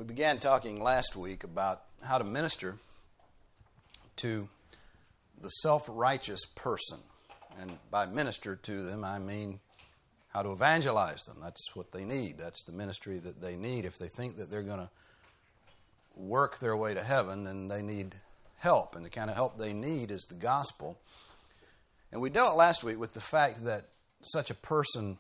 We began talking last week about how to minister to the self-righteous person. And by minister to them, I mean how to evangelize them. That's what they need. That's the ministry that they need. If they think that they're going to work their way to heaven, then they need help. And the kind of help they need is the gospel. And we dealt last week with the fact that such a person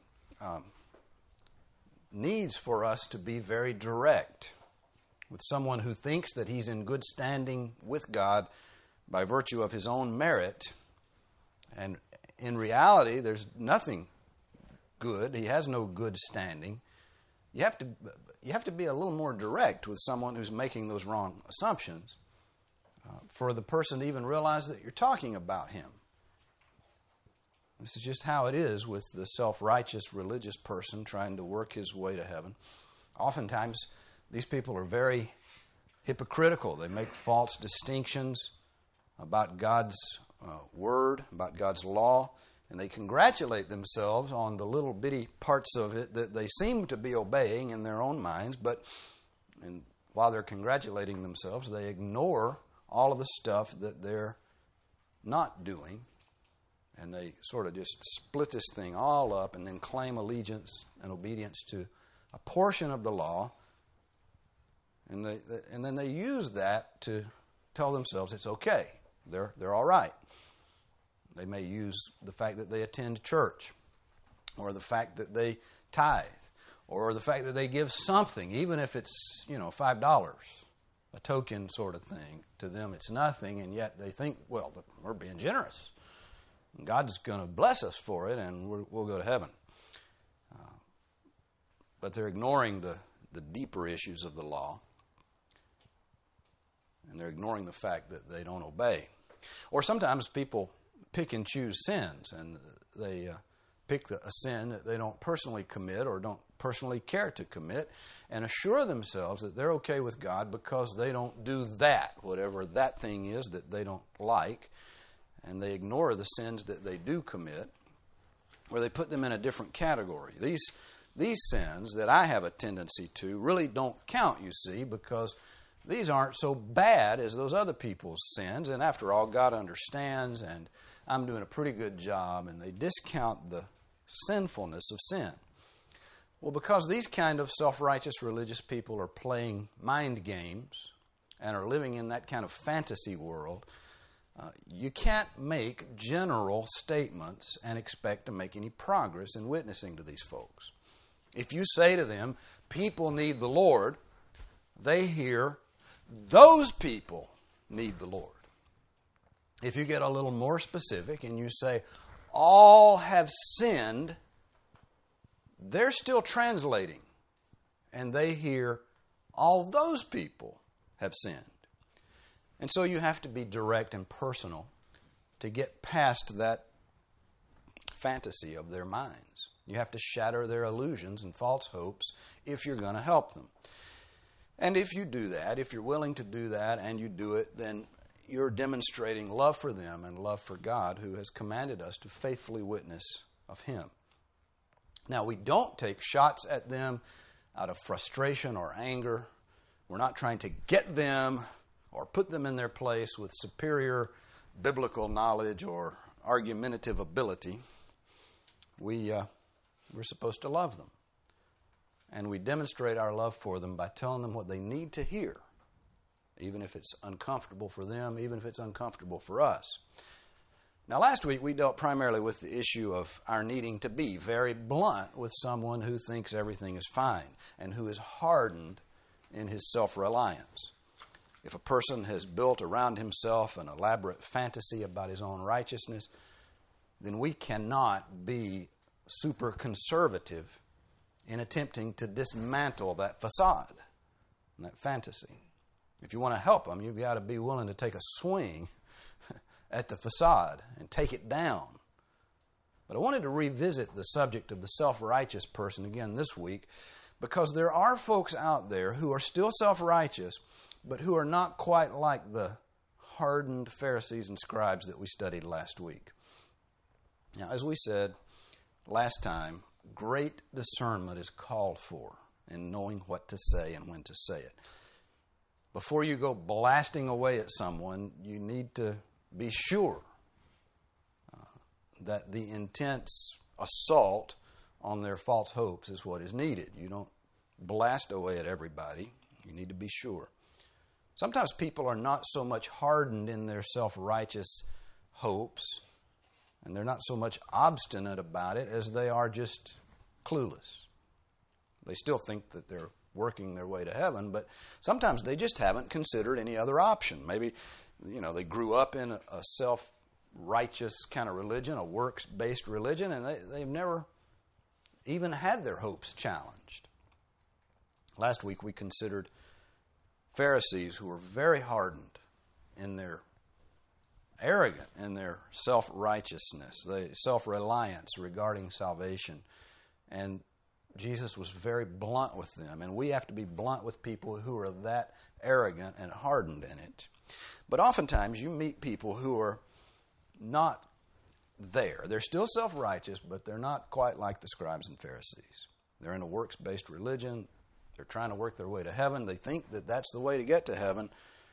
needs for us to be very direct with someone who thinks that he's in good standing with God by virtue of his own merit. And in reality, there's nothing good. He has no good standing. You have to be a little more direct with someone who's making those wrong assumptions for the person to even realize that you're talking about him. This is just how it is with the self-righteous religious person trying to work his way to heaven. Oftentimes, these people are very hypocritical. They make false distinctions about God's word, about God's law, and they congratulate themselves on the little bitty parts of it that they seem to be obeying in their own minds, but while they're congratulating themselves, they ignore all of the stuff that they're not doing. And they sort of just split this thing all up and then claim allegiance and obedience to a portion of the law. And then they use that to tell themselves it's okay. They're all right. They may use the fact that they attend church, or the fact that they tithe, or the fact that they give something, even if it's, $5, a token sort of thing. To them it's nothing, and yet they think, well, we're being generous. God's going to bless us for it, and we'll go to heaven. But they're ignoring the deeper issues of the law, and they're ignoring the fact that they don't obey. Or sometimes people pick and choose sins, and they pick a sin that they don't personally commit or don't personally care to commit, and assure themselves that they're okay with God because they don't do that, whatever that thing is that they don't like. And they ignore the sins that they do commit, or they put them in a different category. These sins that I have a tendency to really don't count, you see, because these aren't so bad as those other people's sins. And after all, God understands, and I'm doing a pretty good job, and they discount the sinfulness of sin. Well, because these kind of self-righteous religious people are playing mind games and are living in that kind of fantasy world, you can't make general statements and expect to make any progress in witnessing to these folks. If you say to them, people need the Lord, they hear, those people need the Lord. If you get a little more specific and you say, all have sinned, they're still translating. And they hear, all those people have sinned. And so you have to be direct and personal to get past that fantasy of their minds. You have to shatter their illusions and false hopes if you're going to help them. And if you do that, if you're willing to do that and you do it, then you're demonstrating love for them and love for God, who has commanded us to faithfully witness of Him. Now, we don't take shots at them out of frustration or anger. We're not trying to get them or put them in their place with superior biblical knowledge or argumentative ability. We're supposed to love them. And we demonstrate our love for them by telling them what they need to hear, even if it's uncomfortable for them, even if it's uncomfortable for us. Now, last week we dealt primarily with the issue of our needing to be very blunt with someone who thinks everything is fine and who is hardened in his self-reliance. If a person has built around himself an elaborate fantasy about his own righteousness, then we cannot be super conservative in attempting to dismantle that facade and that fantasy. If you want to help them, you've got to be willing to take a swing at the facade and take it down. But I wanted to revisit the subject of the self-righteous person again this week, because there are folks out there who are still self-righteous, but who are not quite like the hardened Pharisees and scribes that we studied last week. Now, as we said last time, great discernment is called for in knowing what to say and when to say it. Before you go blasting away at someone, you need to be sure that the intense assault on their false hopes is what is needed. You don't blast away at everybody. You need to be sure. Sometimes people are not so much hardened in their self-righteous hopes, and they're not so much obstinate about it as they are just clueless. They still think that they're working their way to heaven, but sometimes they just haven't considered any other option. Maybe, they grew up in a self-righteous kind of religion, a works-based religion, and they've never even had their hopes challenged. Last week we considered Pharisees who were very hardened in their arrogant in their self-righteousness, self-reliance regarding salvation. And Jesus was very blunt with them. And we have to be blunt with people who are that arrogant and hardened in it. But oftentimes you meet people who are not there. They're still self-righteous, but they're not quite like the scribes and Pharisees. They're in a works-based religion. They're trying to work their way to heaven. They think that that's the way to get to heaven.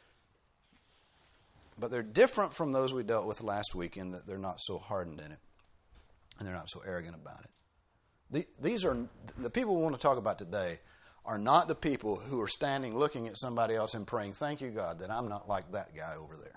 But they're different from those we dealt with last week in that they're not so hardened in it. And they're not so arrogant about it. These are the people we want to talk about today are not the people who are standing looking at somebody else and praying, thank you, God, that I'm not like that guy over there.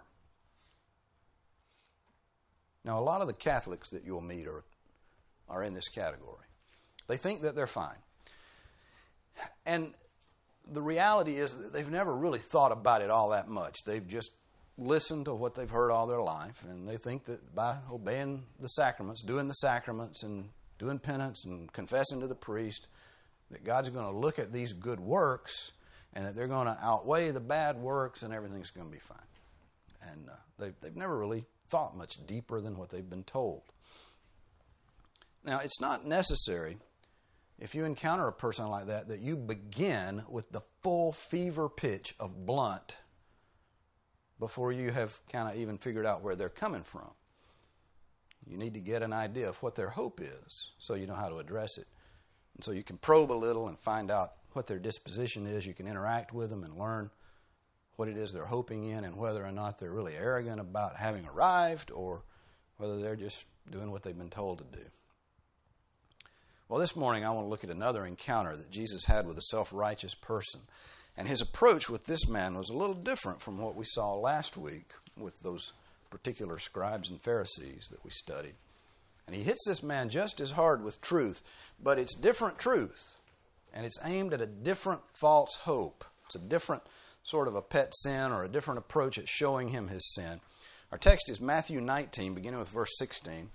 Now, a lot of the Catholics that you'll meet are in this category. They think that they're fine. And the reality is that they've never really thought about it all that much. They've just listened to what they've heard all their life, and they think that by obeying the sacraments, doing the sacraments, and doing penance and confessing to the priest, that God's going to look at these good works and that they're going to outweigh the bad works and everything's going to be fine. And they've never really thought much deeper than what they've been told. Now, it's not necessary, if you encounter a person like that, that you begin with the full fever pitch of blunt before you have kind of even figured out where they're coming from. You need to get an idea of what their hope is so you know how to address it. And so you can probe a little and find out what their disposition is. You can interact with them and learn what it is they're hoping in and whether or not they're really arrogant about having arrived or whether they're just doing what they've been told to do. Well, this morning I want to look at another encounter that Jesus had with a self-righteous person. And his approach with this man was a little different from what we saw last week with those particular scribes and Pharisees that we studied. And he hits this man just as hard with truth, but it's different truth. And it's aimed at a different false hope. It's a different sort of a pet sin or a different approach at showing him his sin. Our text is Matthew 19, beginning with verse 16.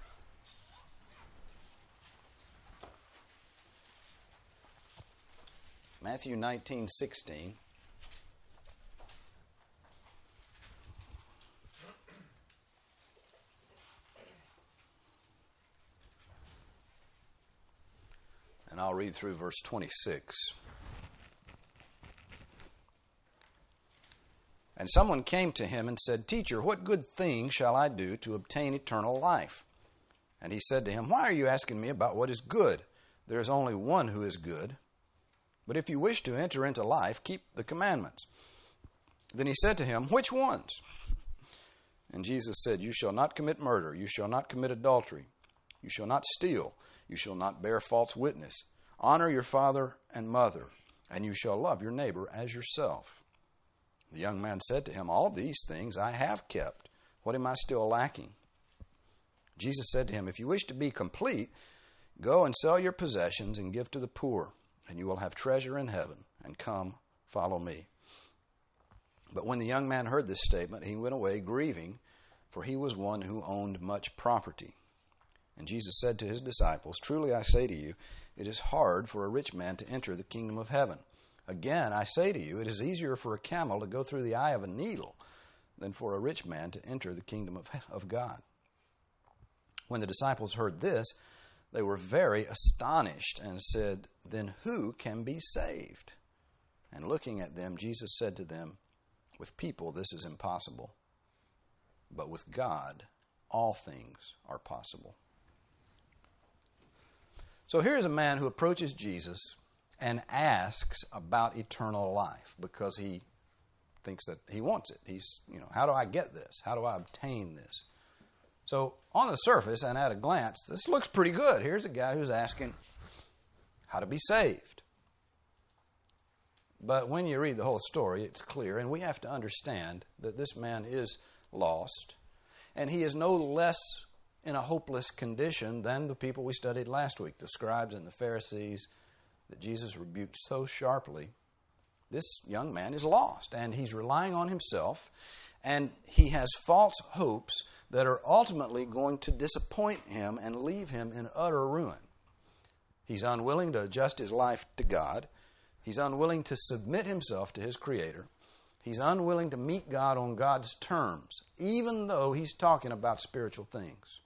Matthew 19:16. And I'll read through verse 26. And someone came to him and said, Teacher, what good thing shall I do to obtain eternal life? And he said to him, Why are you asking me about what is good? There is only one who is good. But if you wish to enter into life, keep the commandments. Then he said to him, Which ones? And Jesus said, You shall not commit murder. You shall not commit adultery. You shall not steal. You shall not bear false witness. Honor your father and mother. And you shall love your neighbor as yourself. The young man said to him, All these things I have kept. What am I still lacking? Jesus said to him, If you wish to be complete, go and sell your possessions and give to the poor, and you will have treasure in heaven, and come, follow me. But when the young man heard this statement, he went away grieving, for he was one who owned much property. And Jesus said to his disciples, Truly I say to you, it is hard for a rich man to enter the kingdom of heaven. Again, I say to you, it is easier for a camel to go through the eye of a needle than for a rich man to enter the kingdom of God. When the disciples heard this, they were very astonished and said, Then who can be saved? And looking at them, Jesus said to them, With people this is impossible, but with God all things are possible. So here's a man who approaches Jesus and asks about eternal life because he thinks that he wants it. He's, how do I get this? How do I obtain this? So on the surface and at a glance, this looks pretty good. Here's a guy who's asking how to be saved. But when you read the whole story, it's clear, and we have to understand that this man is lost, and he is no less in a hopeless condition than the people we studied last week, the scribes and the Pharisees that Jesus rebuked so sharply. This young man is lost, and he's relying on himself, and he has false hopes that are ultimately going to disappoint him and leave him in utter ruin. He's unwilling to adjust his life to God. He's unwilling to submit himself to his Creator. He's unwilling to meet God on God's terms, even though he's talking about spiritual things.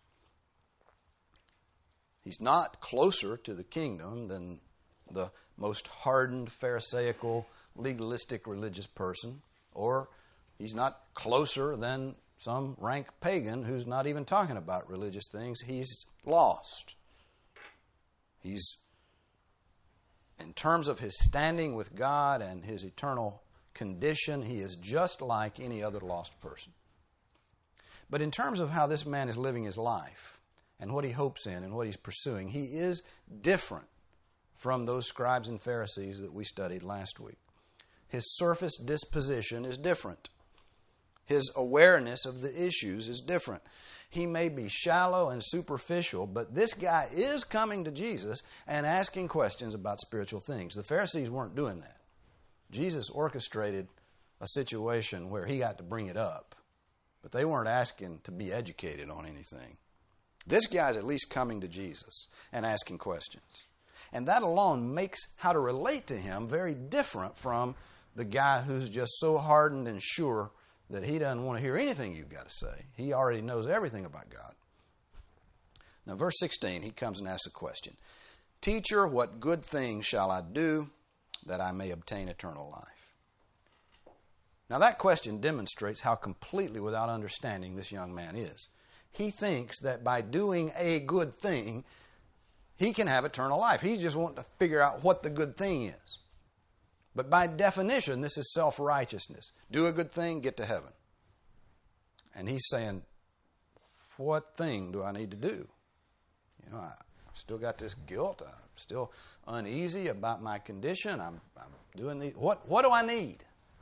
He's not closer to the kingdom than the most hardened, Pharisaical, legalistic religious person, or he's not closer than some rank pagan who's not even talking about religious things. He's lost. He's, in terms of his standing with God and his eternal condition, he is just like any other lost person. But in terms of how this man is living his life and what he hopes in and what he's pursuing, he is different from those scribes and Pharisees that we studied last week. His surface disposition is different. His awareness of the issues is different. He may be shallow and superficial, but this guy is coming to Jesus and asking questions about spiritual things. The Pharisees weren't doing that. Jesus orchestrated a situation where he got to bring it up, but they weren't asking to be educated on anything. This guy's at least coming to Jesus and asking questions. And that alone makes how to relate to him very different from the guy who's just so hardened and sure that he doesn't want to hear anything you've got to say. He already knows everything about God. Now, verse 16, he comes and asks a question. Teacher, what good thing shall I do that I may obtain eternal life? Now, that question demonstrates how completely without understanding this young man is. He thinks that by doing a good thing, he can have eternal life. He's just wanting to figure out what the good thing is. But by definition, this is self-righteousness. Do a good thing, get to heaven. And he's saying, what thing do I need to do? I've still got this guilt. I'm still uneasy about my condition. I'm doing these. What do I need?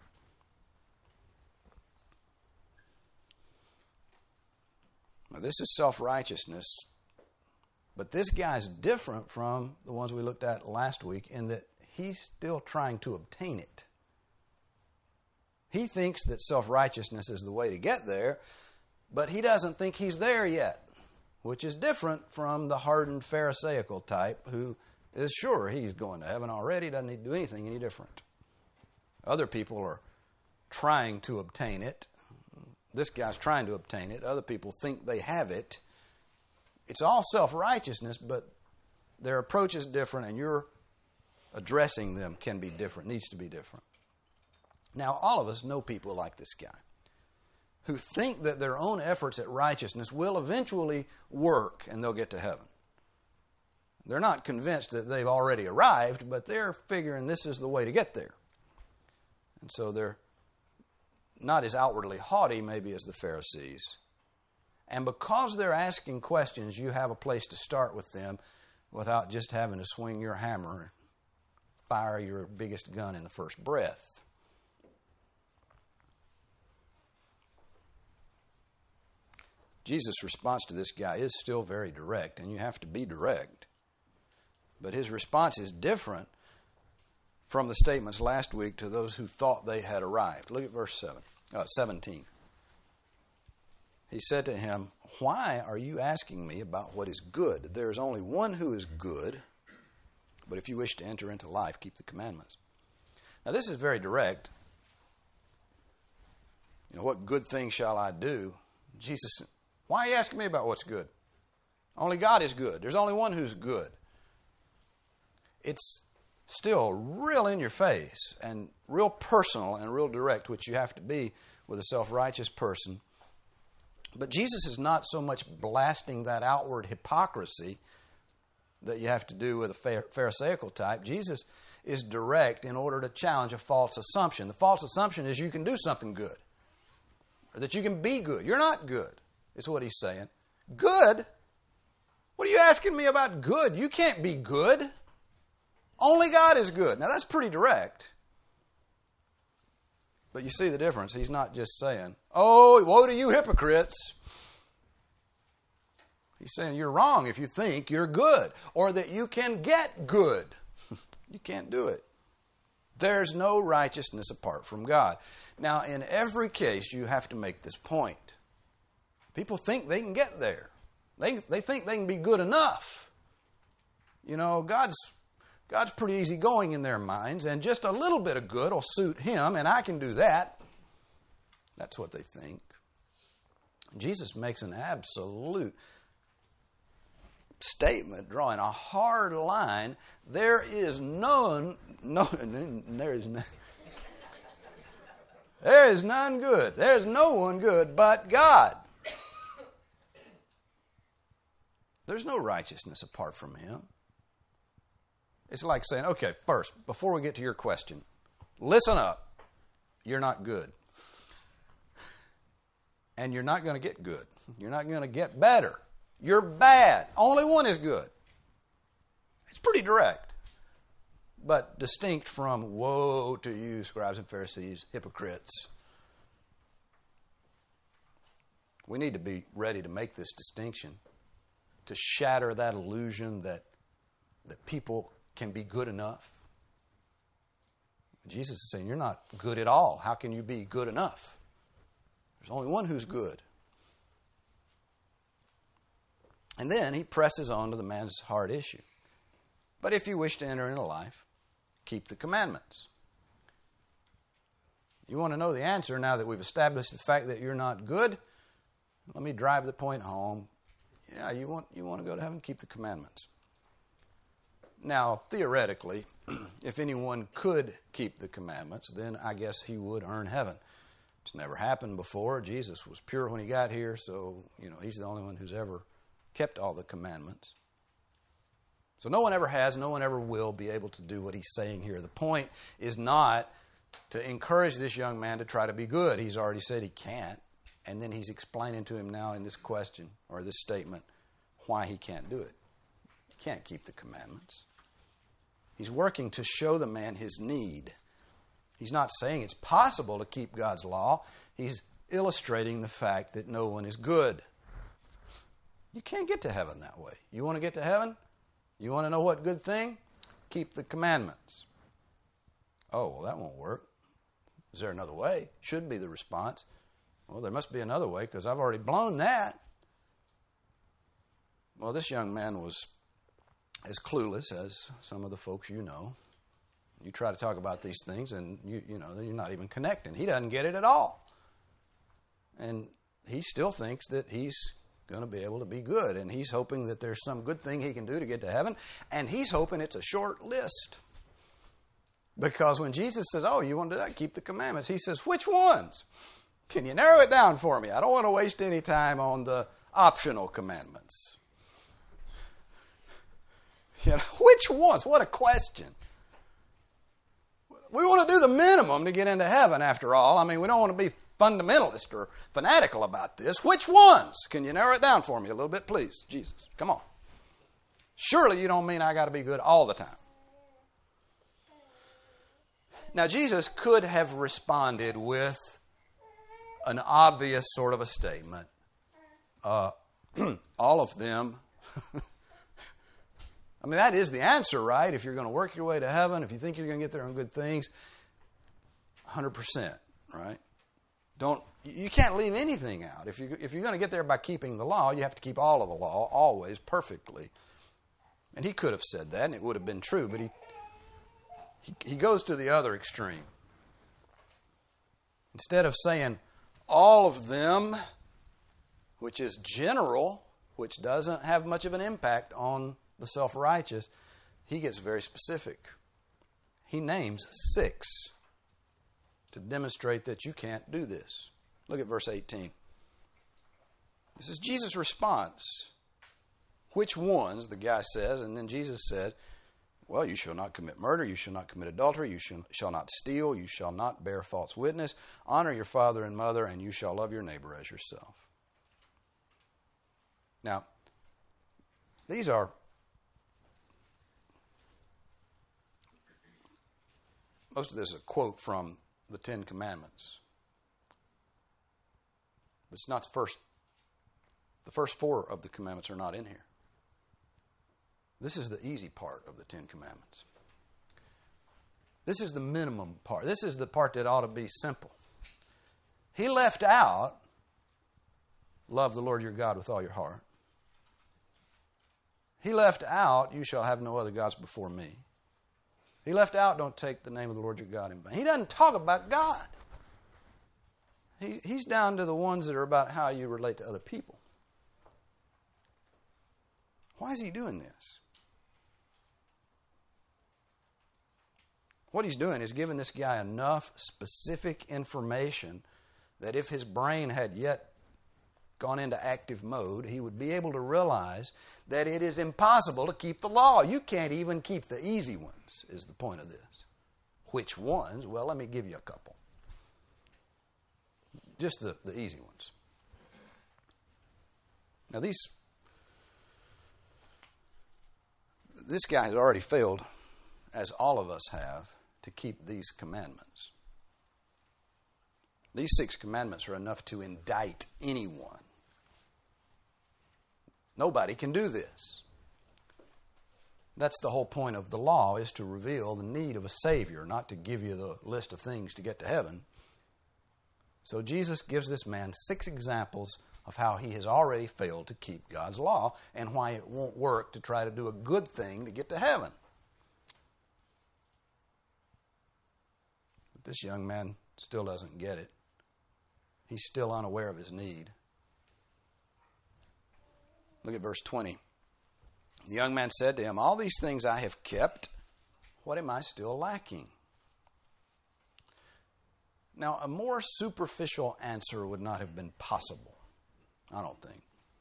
Now, this is self-righteousness. But this guy's different from the ones we looked at last week in that he's still trying to obtain it. He thinks that self-righteousness is the way to get there, but he doesn't think he's there yet, which is different from the hardened Pharisaical type who is sure he's going to heaven already, doesn't need to do anything any different. Other people are trying to obtain it. This guy's trying to obtain it. Other people think they have it. It's all self-righteousness, but their approach is different, and your addressing them can be different, needs to be different. Now, all of us know people like this guy who think that their own efforts at righteousness will eventually work and they'll get to heaven. They're not convinced that they've already arrived, but they're figuring this is the way to get there. And so they're not as outwardly haughty maybe as the Pharisees. And because they're asking questions, you have a place to start with them without just having to swing your hammer and fire your biggest gun in the first breath. Jesus' response to this guy is still very direct, and you have to be direct. But his response is different from the statements last week to those who thought they had arrived. Look at verse 17. He said to him, "Why are you asking me about what is good? There is only one who is good, but if you wish to enter into life, keep the commandments." Now this is very direct. What good thing shall I do? Jesus said, why are you asking me about what's good? Only God is good. There's only one who's good. It's still real in your face and real personal and real direct, which you have to be with a self-righteous person. But Jesus is not so much blasting that outward hypocrisy that you have to do with a Pharisaical type. Jesus is direct in order to challenge a false assumption. The false assumption is you can do something good, or that you can be good. You're not good, is what he's saying. Good? What are you asking me about good? You can't be good. Only God is good. Now that's pretty direct. But you see the difference. He's not just saying, oh, woe to you hypocrites. He's saying you're wrong if you think you're good or that you can get good. You can't do it. There's no righteousness apart from God. Now, in every case, you have to make this point. People think they can get there. They think they can be good enough. You know, God's pretty easygoing in their minds, and just a little bit of good will suit Him, and I can do that. That's what they think. Jesus makes an absolute statement, drawing a hard line. There is none good. There is no one good but God. There's no righteousness apart from Him. It's like saying, okay, first, before we get to your question, listen up. You're not good. And you're not going to get good. You're not going to get better. You're bad. Only one is good. It's pretty direct. But distinct from, woe to you, scribes and Pharisees, hypocrites. We need to be ready to make this distinction, to shatter that illusion that people can be good enough. Jesus is saying, you're not good at all. How can you be good enough? There's only one who's good. And then he presses on to the man's heart issue. But if you wish to enter into life, keep the commandments. You want to know the answer now that we've established the fact that you're not good? Let me drive the point home. Yeah, you want to go to heaven? Keep the commandments. Now, theoretically, if anyone could keep the commandments, then I guess he would earn heaven. It's never happened before. Jesus was pure when he got here, so, he's the only one who's ever kept all the commandments. So no one ever has, no one ever will be able to do what he's saying here. The point is not to encourage this young man to try to be good. He's already said he can't. And then he's explaining to him now in this question or this statement why he can't do it. He can't keep the commandments. He's working to show the man his need. He's not saying it's possible to keep God's law. He's illustrating the fact that no one is good. You can't get to heaven that way. You want to get to heaven? You want to know what good thing? Keep the commandments. Oh, well, that won't work. Is there another way? Should be the response. Well, there must be another way because I've already blown that. Well, this young man was as clueless as some of the folks you know. You try to talk about these things and you're not even connecting. He doesn't get it at all. And he still thinks that he's going to be able to be good. And he's hoping that there's some good thing he can do to get to heaven. And he's hoping it's a short list. Because when Jesus says, oh, you want to do that? Keep the commandments. He says, which ones? Can you narrow it down for me? I don't want to waste any time on the optional commandments. Which ones? What a question. We want to do the minimum to get into heaven, after all. I mean, we don't want to be fundamentalist or fanatical about this. Which ones? Can you narrow it down for me a little bit, please? Jesus, come on. Surely you don't mean I got to be good all the time. Now, Jesus could have responded with an obvious sort of a statement. All of them. I mean, that is the answer, right? If you're going to work your way to heaven, if you think you're going to get there on good things, 100%, right? You can't leave anything out. If you're going to get there by keeping the law, you have to keep all of the law, always, perfectly. And he could have said that, and it would have been true, but he goes to the other extreme. Instead of saying all of them, which is general, which doesn't have much of an impact on the self-righteous, he gets very specific. He names 6 to demonstrate that you can't do this. Look at verse 18. This is Jesus' response. Which ones, the guy says, and then Jesus said, Well, you shall not commit murder, you shall not commit adultery, you shall not steal, you shall not bear false witness, honor your father and mother, and you shall love your neighbor as yourself. Now, these are most of this is a quote from the Ten Commandments. But it's not the first. The first 4 of the commandments are not in here. This is the easy part of the Ten Commandments. This is the minimum part. This is the part that ought to be simple. He left out, love the Lord your God with all your heart. He left out, you shall have no other gods before me. He left out, don't take the name of the Lord your God in vain. He doesn't talk about God. He's down to the ones that are about how you relate to other people. Why is he doing this? What he's doing is giving this guy enough specific information that if his brain had yet gone into active mode, he would be able to realize that it is impossible to keep the law. You can't even keep the easy ones, is the point of this. Which ones? Well, let me give you a couple. Just the easy ones. Now this guy has already failed, as all of us have, to keep these commandments. These 6 commandments are enough to indict anyone. Nobody can do this. That's the whole point of the law, is to reveal the need of a Savior, not to give you the list of things to get to heaven. So Jesus gives this man 6 examples of how he has already failed to keep God's law and why it won't work to try to do a good thing to get to heaven. But this young man still doesn't get it. He's still unaware of his need. Look at verse 20. The young man said to him, all these things I have kept. What am I still lacking? Now, a more superficial answer would not have been possible, I don't think.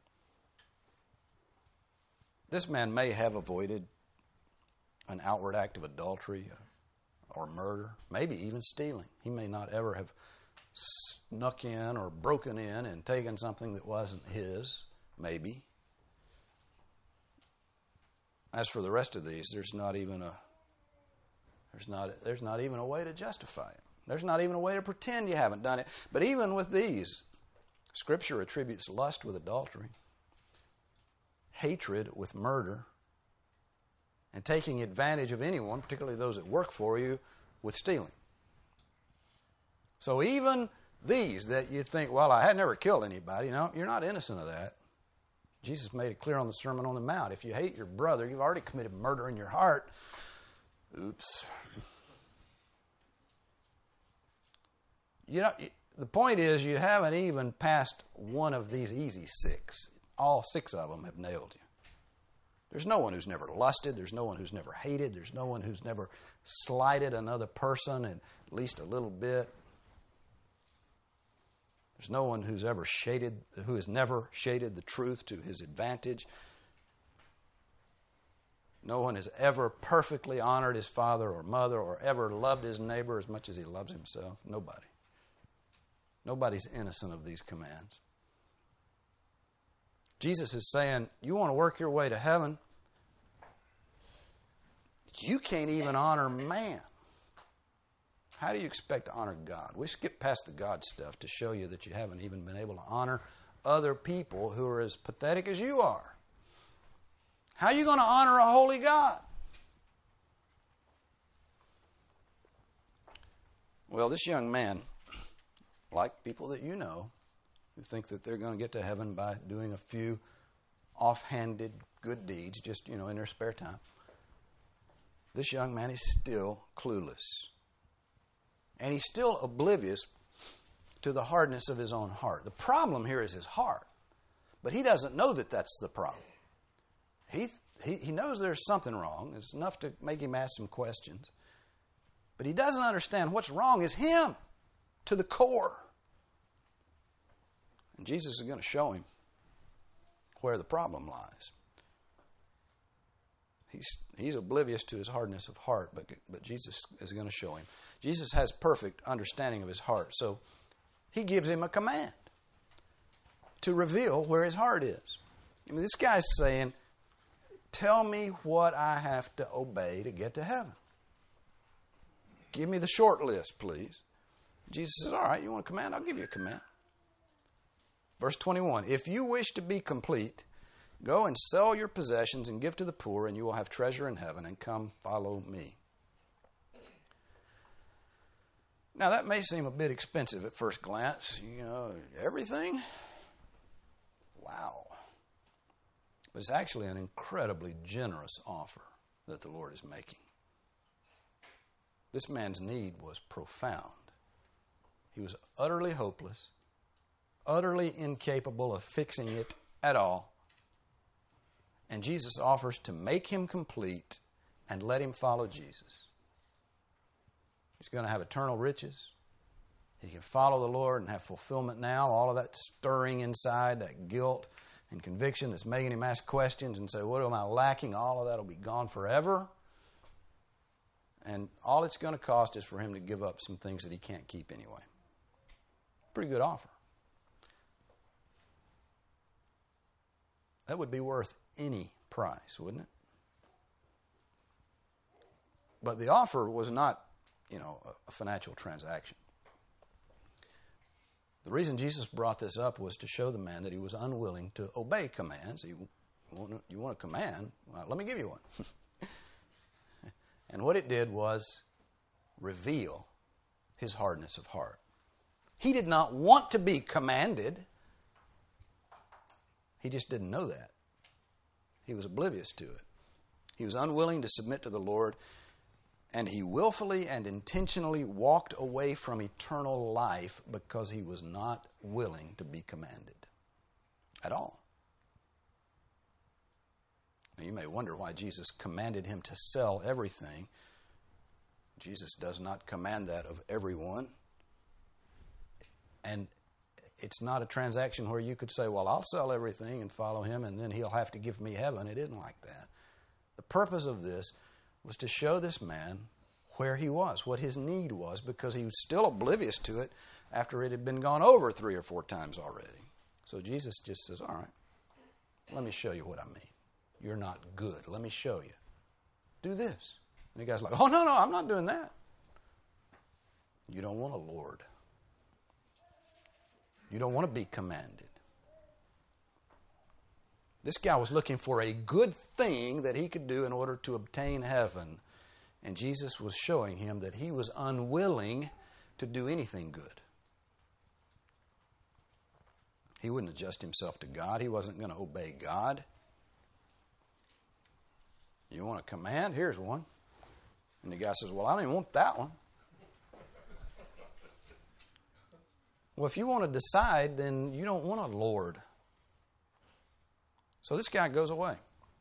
This man may have avoided an outward act of adultery or murder, maybe even stealing. He may not ever have snuck in or broken in and taken something that wasn't his, maybe. As for the rest of these, there's not even a way to justify it. There's not even a way to pretend you haven't done it. But even with these, Scripture attributes lust with adultery, hatred with murder, and taking advantage of anyone, particularly those that work for you, with stealing. So even these that you think, well, I had never killed anybody. No, you're not innocent of that. Jesus made it clear on the Sermon on the Mount. If you hate your brother, you've already committed murder in your heart. Oops. You know, the point is you haven't even passed one of these easy 6. All 6 of them have nailed you. There's no one who's never lusted. There's no one who's never hated. There's no one who's never slighted another person at least a little bit. There's no one who has never shaded the truth to his advantage. No one has ever perfectly honored his father or mother or ever loved his neighbor as much as he loves himself. Nobody. Nobody's innocent of these commands. Jesus is saying, you want to work your way to heaven? You can't even honor man. How do you expect to honor God? We skip past the God stuff to show you that you haven't even been able to honor other people who are as pathetic as you are. How are you going to honor a holy God? Well, this young man, like people that you know, who think that they're going to get to heaven by doing a few offhanded good deeds, just, in their spare time. This young man is still clueless. And he's still oblivious to the hardness of his own heart. The problem here is his heart. But he doesn't know that that's the problem. He knows there's something wrong. It's enough to make him ask some questions. But he doesn't understand what's wrong is him to the core. And Jesus is going to show him where the problem lies. He He's oblivious to his hardness of heart, but Jesus is going to show him. Jesus has perfect understanding of his heart, so he gives him a command to reveal where his heart is. I mean, this guy's saying, tell me what I have to obey to get to heaven. Give me the short list, please. Jesus says, all right, you want a command? I'll give you a command. Verse 21, if you wish to be complete, go and sell your possessions and give to the poor, and you will have treasure in heaven, and come follow me. Now, that may seem a bit expensive at first glance. Everything? Wow. But it's actually an incredibly generous offer that the Lord is making. This man's need was profound. He was utterly hopeless, utterly incapable of fixing it at all. And Jesus offers to make him complete and let him follow Jesus. He's going to have eternal riches. He can follow the Lord and have fulfillment now. All of that stirring inside, that guilt and conviction that's making him ask questions and say, what am I lacking? All of that will be gone forever. And all it's going to cost is for him to give up some things that he can't keep anyway. Pretty good offer. That would be worth any price, wouldn't it? But the offer was not, a financial transaction. The reason Jesus brought this up was to show the man that he was unwilling to obey commands. You want a command? Well, let me give you one. And what it did was reveal his hardness of heart. He did not want to be commanded. He just didn't know that. He was oblivious to it. He was unwilling to submit to the Lord, and he willfully and intentionally walked away from eternal life because he was not willing to be commanded at all. Now, you may wonder why Jesus commanded him to sell everything. Jesus does not command that of everyone. And it's not a transaction where you could say, well, I'll sell everything and follow him, and then he'll have to give me heaven. It isn't like that. The purpose of this was to show this man where he was, what his need was, because he was still oblivious to it after it had been gone over 3 or 4 times already. So Jesus just says, all right, let me show you what I mean. You're not good. Let me show you. Do this. And the guy's like, oh, no, I'm not doing that. You don't want a Lord. You don't want to be commanded. This guy was looking for a good thing that he could do in order to obtain heaven. And Jesus was showing him that he was unwilling to do anything good. He wouldn't adjust himself to God. He wasn't going to obey God. You want a command? Here's one. And the guy says, well, I don't even want that one. Well, if you want to decide, then you don't want a Lord. So this guy goes away.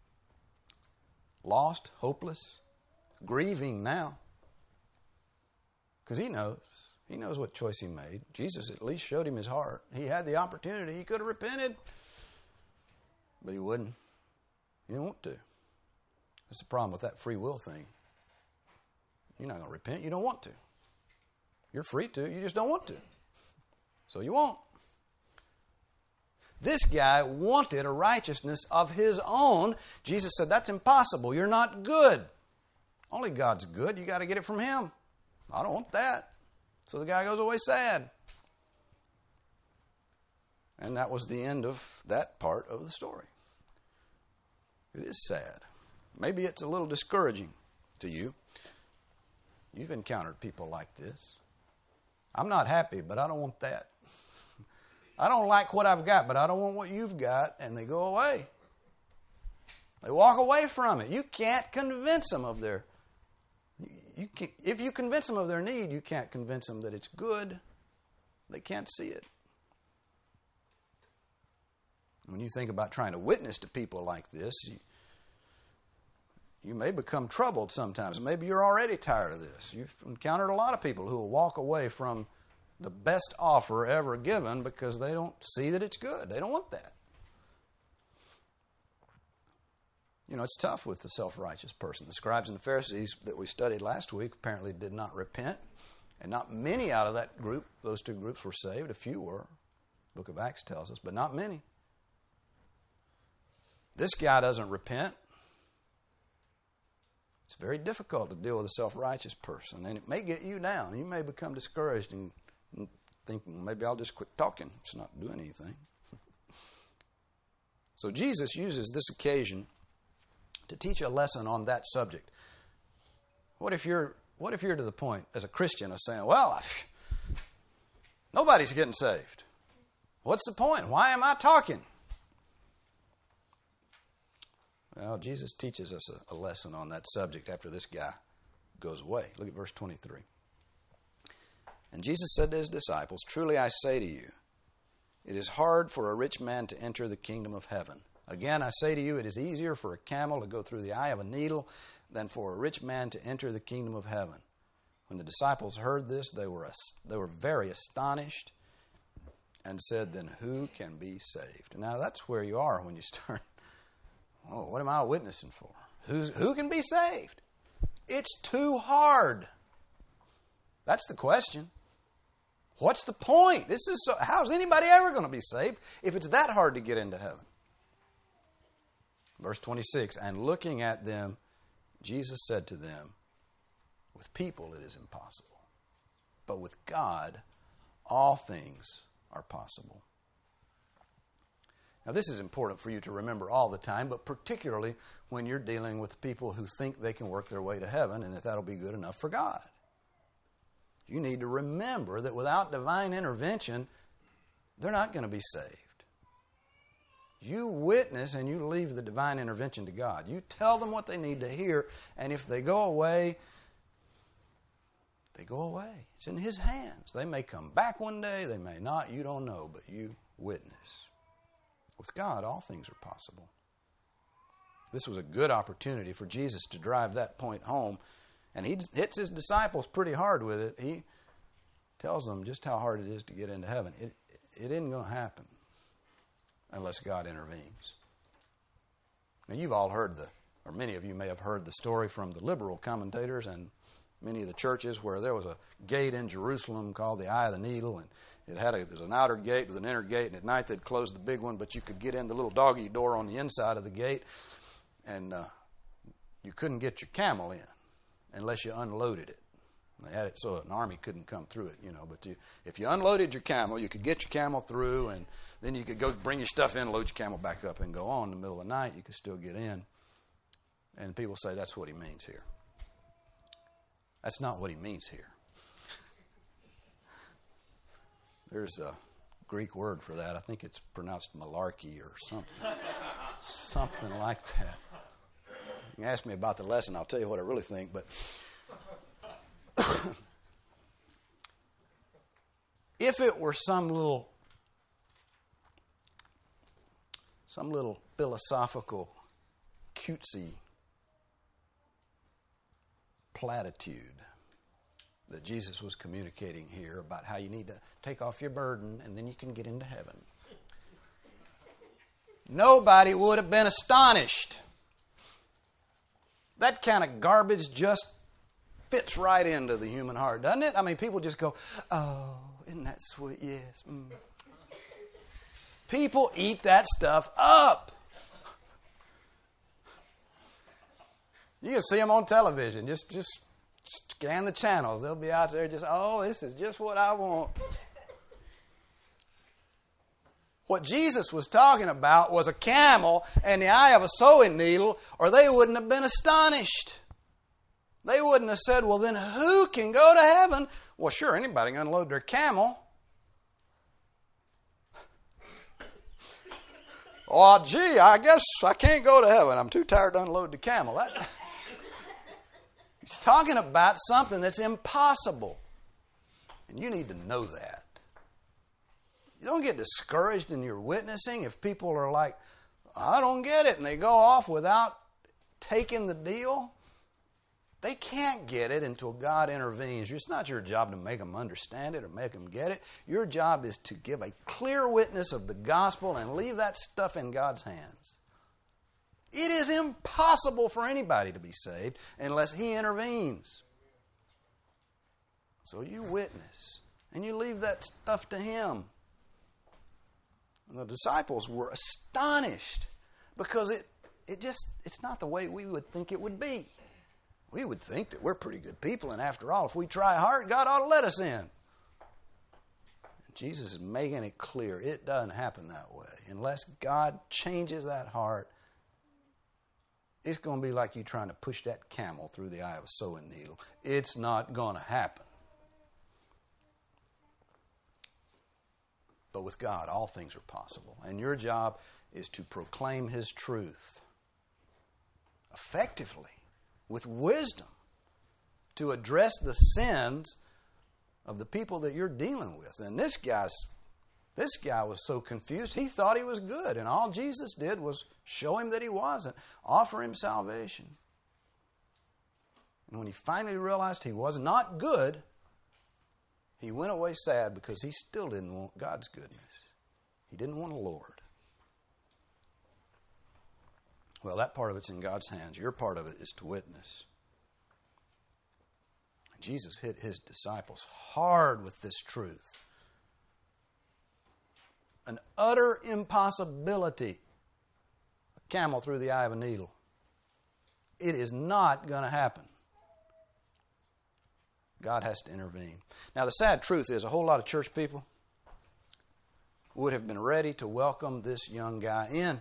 Lost, hopeless, grieving now. Because he knows. He knows what choice he made. Jesus at least showed him his heart. He had the opportunity. He could have repented. But he wouldn't. He didn't want to. That's the problem with that free will thing. You're not going to repent. You don't want to. You're free to. You just don't want to. So you won't. This guy wanted a righteousness of his own. Jesus said, that's impossible. You're not good. Only God's good. You got to get it from him. I don't want that. So the guy goes away sad. And that was the end of that part of the story. It is sad. Maybe it's a little discouraging to you. You've encountered people like this. I'm not happy, but I don't want that. I don't like what I've got, but I don't want what you've got. And they go away. They walk away from it. You can't convince them of their... if you convince them of their need, you can't convince them that it's good. They can't see it. When you think about trying to witness to people like this, you may become troubled sometimes. Maybe you're already tired of this. You've encountered a lot of people who will walk away from the best offer ever given because they don't see that it's good. They don't want that. You know, it's tough with the self-righteous person. The scribes and the Pharisees that we studied last week apparently did not repent. And not many out of that group, those two groups, were saved. A few were, the book of Acts tells us, but not many. This guy doesn't repent. It's very difficult to deal with a self-righteous person, and it may get you down. You may become discouraged and thinking, maybe I'll just quit talking. It's not doing anything. So Jesus uses this occasion to teach a lesson on that subject. What if you're to the point, as a Christian, of saying, well, nobody's getting saved. What's the point? Why am I talking? Well, Jesus teaches us a lesson on that subject after this guy goes away. Look at verse 23. And Jesus said to his disciples, truly I say to you, it is hard for a rich man to enter the kingdom of heaven. Again, I say to you, it is easier for a camel to go through the eye of a needle than for a rich man to enter the kingdom of heaven. When the disciples heard this, they were very astonished and said, then who can be saved? Now, that's where you are when you start. Oh, what am I witnessing for? Who can be saved? It's too hard. That's the question. What's the point? How's anybody ever going to be saved if it's that hard to get into heaven? Verse 26, and looking at them, Jesus said to them, with people it is impossible, but with God all things are possible. Now this is important for you to remember all the time, but particularly when you're dealing with people who think they can work their way to heaven and that'll be good enough for God. You need to remember that without divine intervention, they're not going to be saved. You witness and you leave the divine intervention to God. You tell them what they need to hear, and if they go away, they go away. It's in His hands. They may come back one day, they may not, you don't know, but you witness. With God, all things are possible. This was a good opportunity for Jesus to drive that point home, and He hits His disciples pretty hard with it. He tells them just how hard it is to get into heaven. It isn't going to happen unless God intervenes. Now, you've all heard or many of you may have heard the story from the liberal commentators and many of the churches where there was a gate in Jerusalem called the Eye of the Needle, and there's an outer gate with an inner gate, and at night they'd close the big one, but you could get in the little doggy door on the inside of the gate, and you couldn't get your camel in unless you unloaded it. They had it so an army couldn't come through it, but if you unloaded your camel, you could get your camel through, and then you could go bring your stuff in, load your camel back up, and go on. In the middle of the night, you could still get in. And people say that's what he means here. That's not what he means here. There's a Greek word for that. I think it's pronounced malarkey or something. Something like that. You can ask me about the lesson, I'll tell you what I really think, but if it were some little philosophical cutesy platitude that Jesus was communicating here about how you need to take off your burden and then you can get into heaven, nobody would have been astonished. That kind of garbage just fits right into the human heart, doesn't it? I mean, people just go, oh, isn't that sweet? Yes. Mm. People eat that stuff up. You can see them on television. Just scan the channels. They'll be out there just, oh, this is just what I want. What Jesus was talking about was a camel and the eye of a sewing needle, or they wouldn't have been astonished. They wouldn't have said, well, then who can go to heaven? Well, sure, anybody can unload their camel. Oh, gee, I guess I can't go to heaven. I'm too tired to unload the camel. He's talking about something that's impossible. And you need to know that. You don't get discouraged in your witnessing if people are like, I don't get it, and they go off without taking the deal. They can't get it until God intervenes. It's not your job to make them understand it or make them get it. Your job is to give a clear witness of the gospel and leave that stuff in God's hands. It is impossible impossible for anybody to be saved unless He intervenes. So you witness, and you leave that stuff to Him. And the disciples were astonished because it's not the way we would think it would be. We would think that we're pretty good people, and after all, if we try hard, God ought to let us in. And Jesus is making it clear it doesn't happen that way. Unless God changes that heart, it's going to be like you trying to push that camel through the eye of a sewing needle. It's not going to happen. But with God, all things are possible. And your job is to proclaim His truth effectively, with wisdom, to address the sins of the people that you're dealing with. And this guy was so confused, he thought he was good. And all Jesus did was show him that he wasn't, offer him salvation. And when he finally realized he was not good, he went away sad because he still didn't want God's goodness. He didn't want a Lord. Well, that part of it's in God's hands. Your part of it is to witness. Jesus hit His disciples hard with this truth. An utter impossibility. A camel through the eye of a needle. It is not going to happen. God has to intervene. Now, the sad truth is a whole lot of church people would have been ready to welcome this young guy in.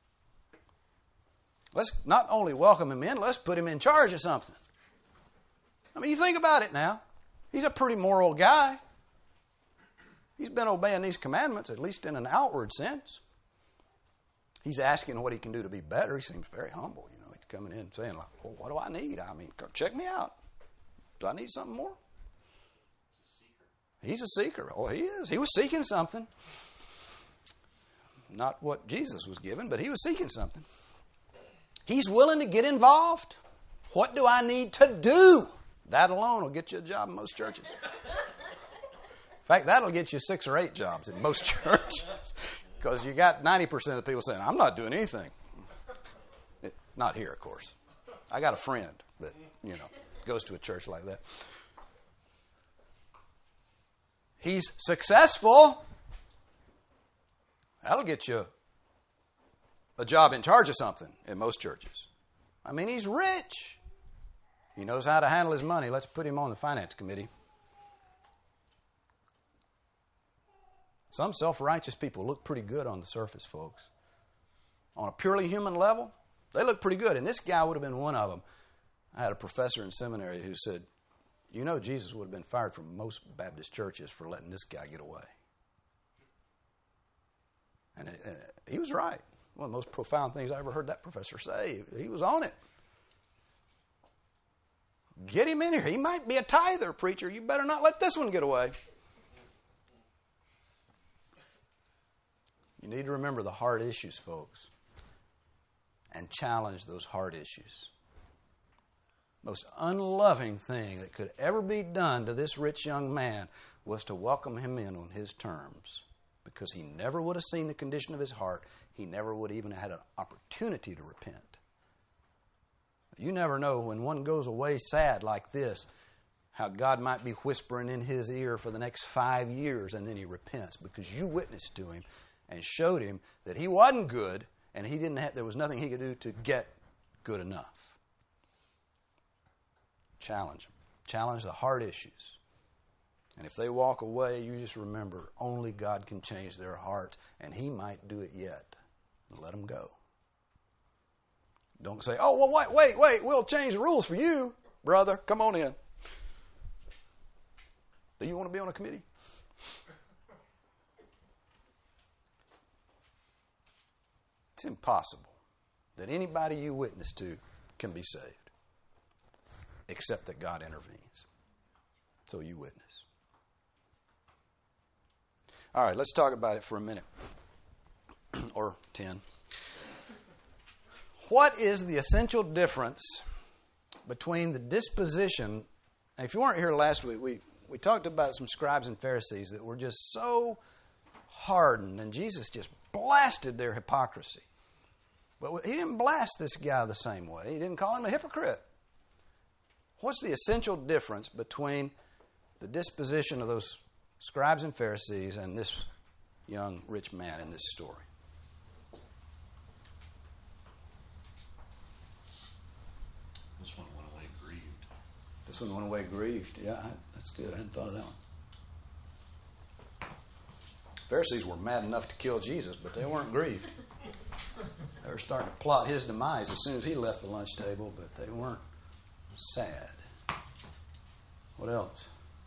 Let's not only welcome him in, let's put him in charge of something. I mean, you think about it now. He's a pretty moral guy. He's been obeying these commandments, at least in an outward sense. He's asking what he can do to be better. He seems very humble. You know, he's coming in and saying, like, well, what do I need? I mean, check me out. Do I need something more? He's a seeker. Oh, he is. He was seeking something. Not what Jesus was given, but he was seeking something. He's willing to get involved. What do I need to do? That alone will get you a job in most churches. In fact, that'll get you 6 or 8 jobs in most churches. Because you got 90% of the people saying, I'm not doing anything. Not here, of course. I got a friend that, goes to a church like that. He's successful. That'll get you a job in charge of something in most churches. I mean, he's rich. He knows how to handle his money. Let's put him on the finance committee. Some self-righteous people look pretty good on the surface, folks. On a purely human level, they look pretty good. And this guy would have been one of them. I had a professor in seminary who said, Jesus would have been fired from most Baptist churches for letting this guy get away. And he was right. One of the most profound things I ever heard that professor say. He was on it. Get him in here. He might be a tither, preacher. You better not let this one get away. You need to remember the hard issues, folks, and challenge those hard issues. Most unloving thing that could ever be done to this rich young man was to welcome him in on his terms, because he never would have seen the condition of his heart. He never would have even had an opportunity to repent. You never know when one goes away sad like this, how God might be whispering in his ear for the next 5 years, and then he repents because you witnessed to him and showed him that he wasn't good, and there was nothing he could do to get good enough. Challenge them. Challenge the hard issues. And if they walk away, you just remember only God can change their hearts, and He might do it yet. Let them go. Don't say, oh, well, wait, we'll change the rules for you, brother. Come on in. Do you want to be on a committee? It's impossible that anybody you witness to can be saved, except that God intervenes. So you witness. All right, let's talk about it for a minute. Or 10. What is the essential difference between the disposition... Now, if you weren't here last week, we talked about some scribes and Pharisees that were just so hardened, and Jesus just blasted their hypocrisy. But he didn't blast this guy the same way. He didn't call him a hypocrite. What's the essential difference between the disposition of those scribes and Pharisees and this young rich man in this story? This one went away grieved. This one went away grieved. Yeah, that's good. I hadn't thought of that one. Pharisees were mad enough to kill Jesus, but they weren't grieved. They were starting to plot his demise as soon as he left the lunch table, but they weren't sad. What else?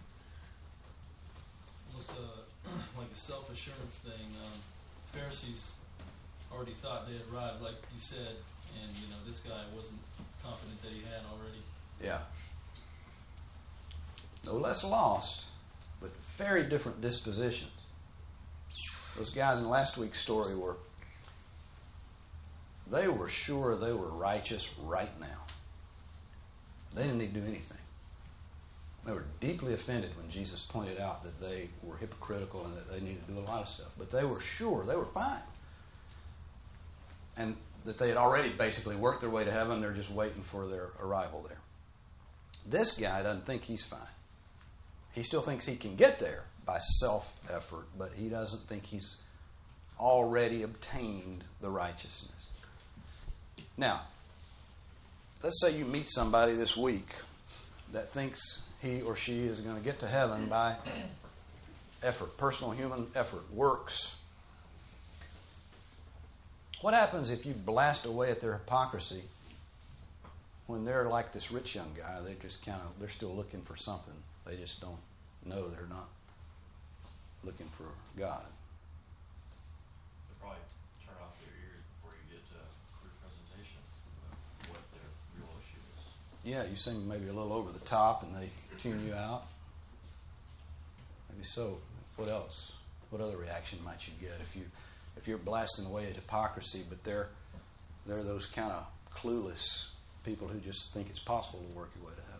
It was like a self-assurance thing. Pharisees already thought they had arrived, like you said, and this guy wasn't confident that he had already. Yeah. No less lost, but very different dispositions. Those guys in last week's story they were sure they were righteous right now. They didn't need to do anything. They were deeply offended when Jesus pointed out that they were hypocritical and that they needed to do a lot of stuff. But they were sure they were fine. And that they had already basically worked their way to heaven. They're just waiting for their arrival there. This guy doesn't think he's fine. He still thinks he can get there by self-effort, but he doesn't think he's already obtained the righteousness. Now, let's say you meet somebody this week that thinks he or she is going to get to heaven by effort, personal human effort, works. What happens if you blast away at their hypocrisy when they're like this rich young guy? They're still looking for something. They just don't know they're not looking for God. They'll probably turn off their ears before you get to a clear presentation of what their real issue is. Yeah, you sing maybe a little over the top and they tune you out. Maybe so. What else? What other reaction might you get if you're blasting away at hypocrisy, but they're those kind of clueless people who just think it's possible to work your way to heaven?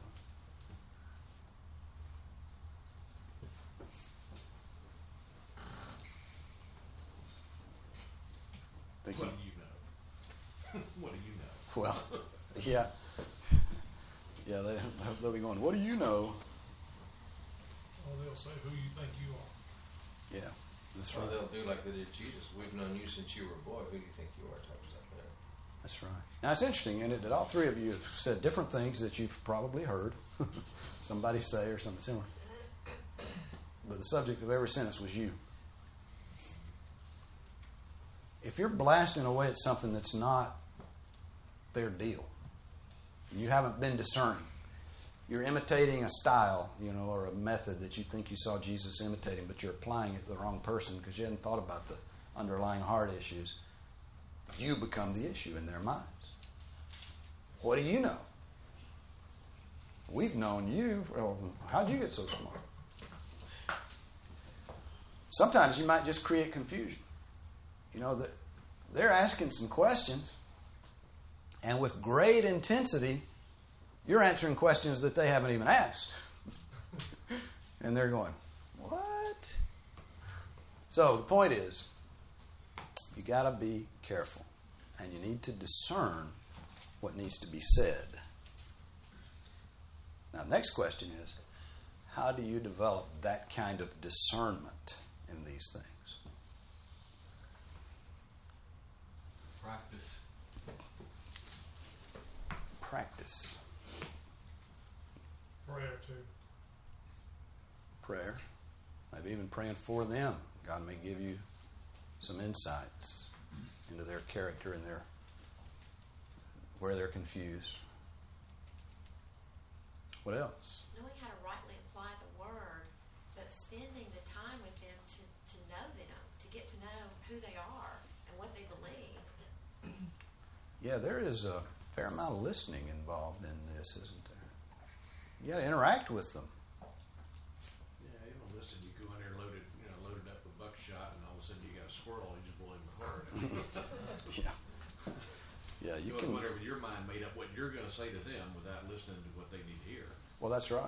What do you know? What do you know? Well, yeah. Yeah, they'll be going, what do you know? Well, they'll say, who you think you are. Yeah, that's Well, right. they'll do like they did Jesus. We've known you since you were a boy. Who do you think you are? Type stuff. Yeah. That's right. Now, it's interesting, isn't it, that all three of you have said different things that you've probably heard somebody say or something similar. But the subject of every sentence was you. If you're blasting away at something that's not their deal, you haven't been discerning, you're imitating a style, or a method that you think you saw Jesus imitating, but you're applying it to the wrong person because you hadn't thought about the underlying heart issues, you become the issue in their minds. What do you know? We've known you. Well, how'd you get so smart? Sometimes you might just create confusion. They're asking some questions, and with great intensity, you're answering questions that they haven't even asked. And they're going, what? So the point is, you got to be careful, and you need to discern what needs to be said. Now, the next question is, how do you develop that kind of discernment in these things? Practice. Practice. Prayer, too. Prayer. Maybe even praying for them. God may give you some insights into their character and where they're confused. What else? Knowing how to rightly apply the word, but spending the time with them to know them, to get to know who they are and what they believe. Yeah, there is a fair amount of listening involved in this, isn't there? You got to interact with them. Yeah, you don't listen. You go in there loaded up with buckshot, and all of a sudden you got a squirrel. You just blow him apart. Yeah, you Doing can. whatever your mind made up what you're going to say to them without listening to what they need to hear. Well, that's right.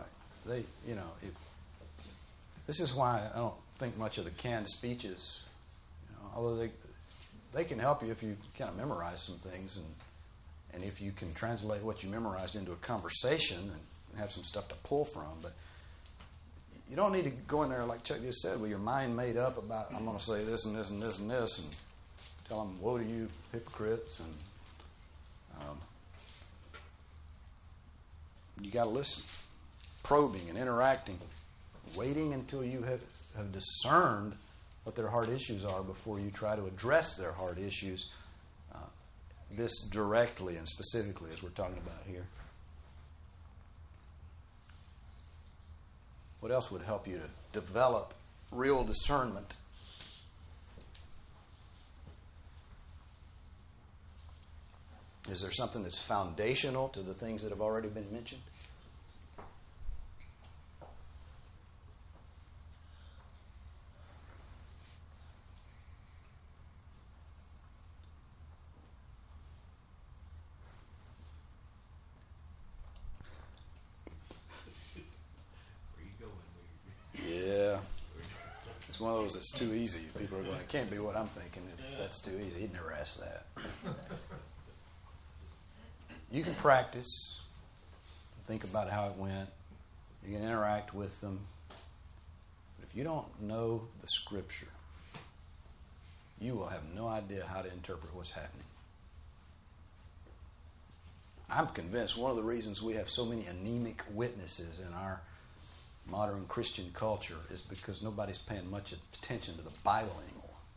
This is why I don't think much of the canned speeches, although they can help you if you kind of memorize some things, and if you can translate what you memorized into a conversation and have some stuff to pull from. But you don't need to go in there, like Chuck just said, with your mind made up about, I'm going to say this and this and this and this, and tell them, woe to you, hypocrites. And you got to listen, probing and interacting, waiting until you have discerned what their heart issues are before you try to address their heart issues, this directly and specifically as we're talking about here. What else would help you to develop real discernment? Is there something that's foundational to the things that have already been mentioned? Yeah. It's one of those that's too easy. People are going, it can't be what I'm thinking. That's too easy. He'd never ask that. You can practice, think about how it went. You can interact with them. But if you don't know the Scripture, you will have no idea how to interpret what's happening. I'm convinced one of the reasons we have so many anemic witnesses in our modern Christian culture is because nobody's paying much attention to the Bible anymore.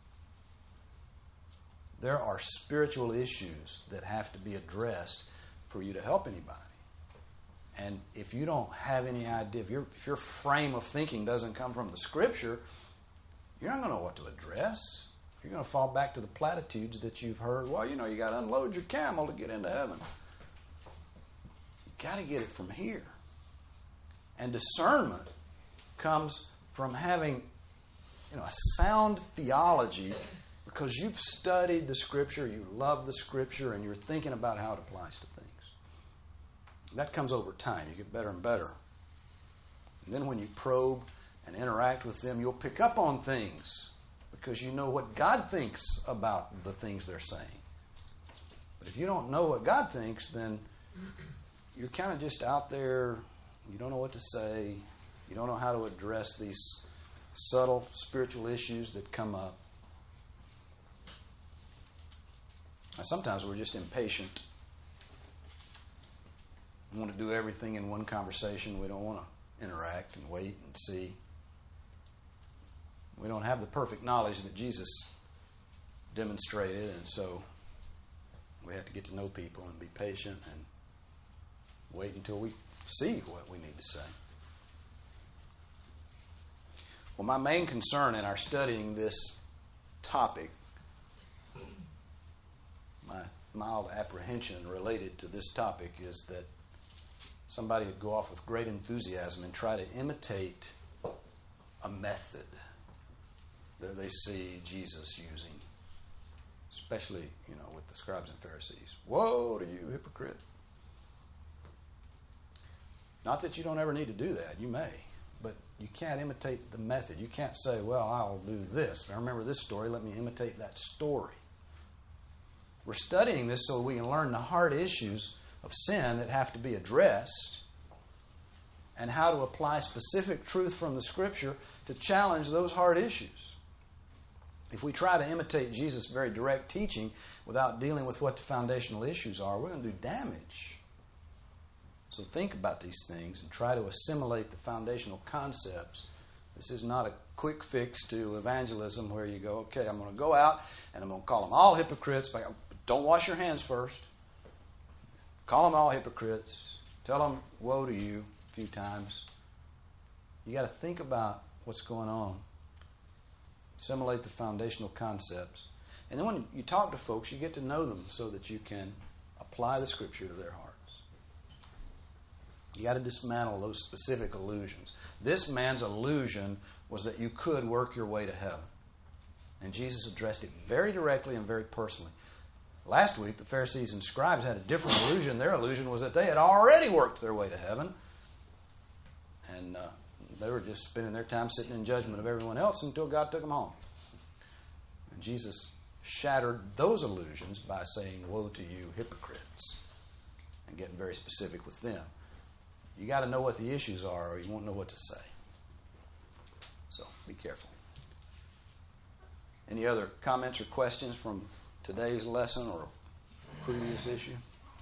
There are spiritual issues that have to be addressed for you to help anybody. And if you don't have any idea, if your frame of thinking doesn't come from the Scripture, you're not going to know what to address. You're going to fall back to the platitudes that you've heard. Well, you got to unload your camel to get into heaven. You've got to get it from here. And discernment comes from having a sound theology, because you've studied the Scripture, you love the Scripture, and you're thinking about how it applies to things. That comes over time. You get better and better. And then when you probe and interact with them, you'll pick up on things because you know what God thinks about the things they're saying. But if you don't know what God thinks, then you're kind of just out there. You don't know what to say. You don't know how to address these subtle spiritual issues that come up. Now, sometimes we're just impatient. We want to do everything in one conversation. We don't want to interact and wait and see. We don't have the perfect knowledge that Jesus demonstrated, and so we have to get to know people and be patient and wait until we see what we need to say. Well, my main concern in our studying this topic, my mild apprehension related to this topic, is that somebody would go off with great enthusiasm and try to imitate a method that they see Jesus using, especially, with the scribes and Pharisees. Woe to you, hypocrite. Not that you don't ever need to do that. You may. But you can't imitate the method. You can't say, well, I'll do this. I remember this story. Let me imitate that story. We're studying this so we can learn the hard issues of sin that have to be addressed and how to apply specific truth from the Scripture to challenge those hard issues. If we try to imitate Jesus' very direct teaching without dealing with what the foundational issues are, we're going to do damage. So think about these things and try to assimilate the foundational concepts. This is not a quick fix to evangelism where you go, okay, I'm going to go out and I'm going to call them all hypocrites. But don't wash your hands first. Call them all hypocrites. Tell them, woe to you, a few times. You got to think about what's going on. Assimilate the foundational concepts. And then when you talk to folks, you get to know them so that you can apply the Scripture to their hearts. You got to dismantle those specific illusions. This man's illusion was that you could work your way to heaven. And Jesus addressed it very directly and very personally. Last week, the Pharisees and scribes had a different illusion. Their illusion was that they had already worked their way to heaven. And they were just spending their time sitting in judgment of everyone else until God took them home. And Jesus shattered those illusions by saying, "Woe to you, hypocrites," and getting very specific with them. You got to know what the issues are, or you won't know what to say. So be careful. Any other comments or questions from today's lesson or a previous issue?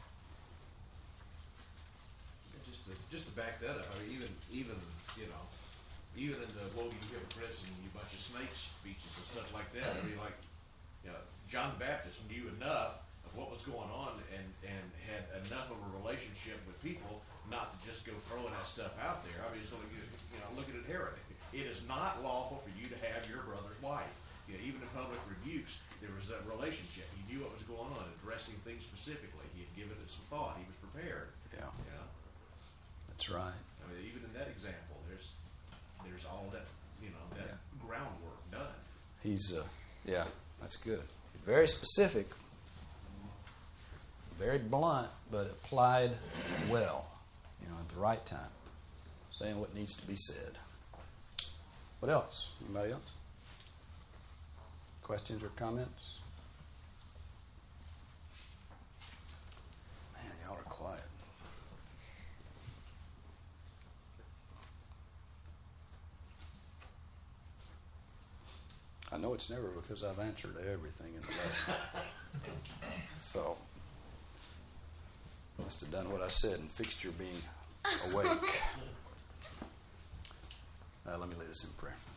Just to back that up, I mean, even in the "woe to you hypocrites" and "you bunch of snakes" speeches and stuff like that, I mean, like, John the Baptist knew enough of what was going on and had enough of a relationship with people not to just go throwing that stuff out there. I mean, so look at it, Herod. It is not lawful for you to have your brother's wife. Even in public rebukes, there was that relationship. He knew what was going on, addressing things specifically. He had given it some thought. He was prepared. Yeah. That's right. I mean, even in that example, there's all that groundwork done. He's that's good. Very specific, very blunt, but applied well, at the right time, saying what needs to be said. What else? Anybody else? Questions or comments? Man, y'all are quiet. I know it's never because I've answered everything in the lesson. So, must have done what I said and fixed your being awake. Let me lead us in prayer.